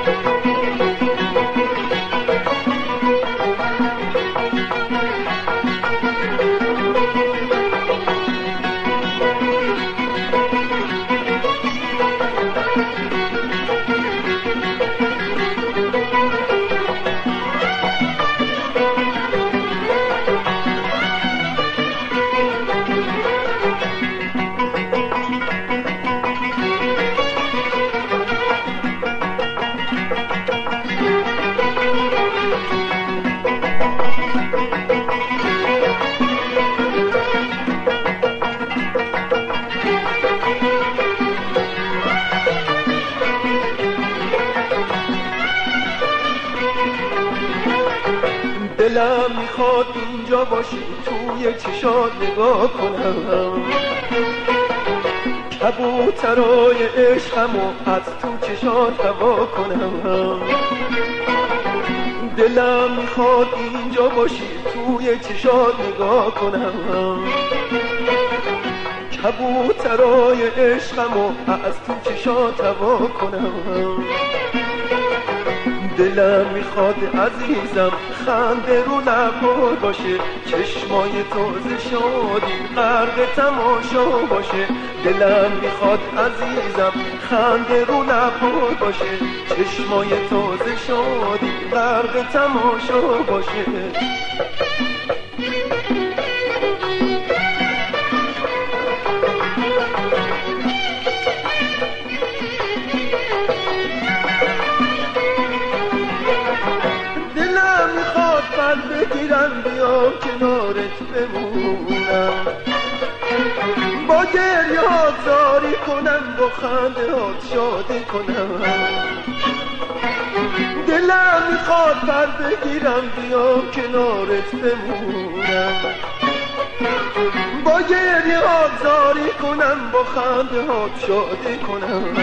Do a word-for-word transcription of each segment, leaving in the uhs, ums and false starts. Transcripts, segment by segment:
دلم میخواد اینجا باشی، توی چشات نگاه کنم، کبوترای عشقمو از تو چشات هوا کنم. دلم میخواد اینجا باشی، توی چشات نگاه کنم، کبوترای عشقمو از تو چشات هوا کنم. دلم میخواد عزیزم خنده رو لبات باشه، چشمای تو ز شادی غرق تماشا باشه. دلم میخواد عزیزم خنده رو لبات باشه، چشمای تو ز شادی غرق تماشا باشه. بگیرم بیام کنارت بمونم، با گریه ها زاری کنم، با خنده ها شادی کنم. دلم میخواد پر بگیرم بیام کنارت بمونم، با گریه ها زاری کنم، با خنده ها شادی کنم.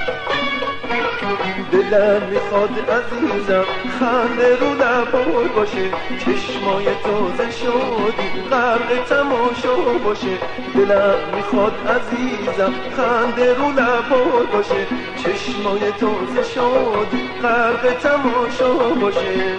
دلم میخواد عزیزم خنده رو لبات باشه، چشمای تو ز شادی غرق تماشا باشه. دلم میخواد عزیزم خنده رو لبات باشه، چشمای تو ز شادی غرق تماشا باشه.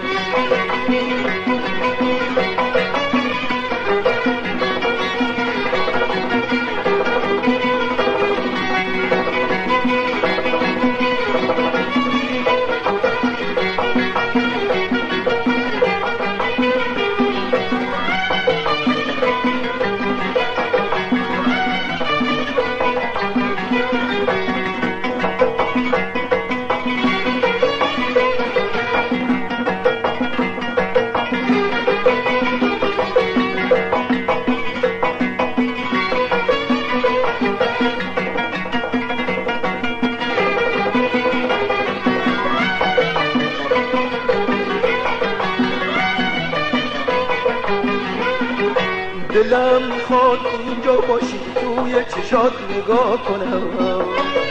دلم میخواد اینجا باشی، توی چشات نگاه کنم،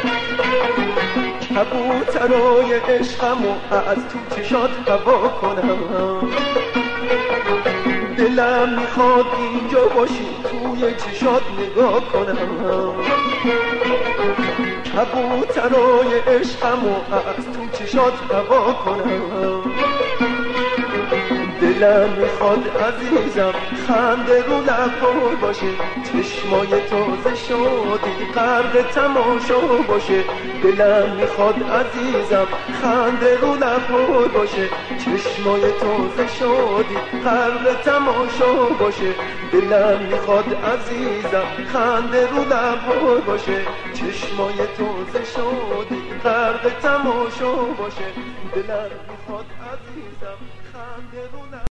کبوترای عشقمو از تو چشات هوا کنم. دلم میخواد اینجا باشی، توی چشات نگاه کنم، کبوترای عشقمو از تو چشات هوا کنم. دلم میخواد عزیزم خنده رو لبات باشه، چشمای تو ز شادی غرق تماشا باشه. دلم میخواد عزیزم خنده رو لبات باشه، چشمای تو ز شادی غرق تماشا باشه. دلم میخواد عزیزم خنده رو لبات باشه، چشمای تو ز شادی غرق تماشا باشه. دلم میخواد عزیزم خنده رو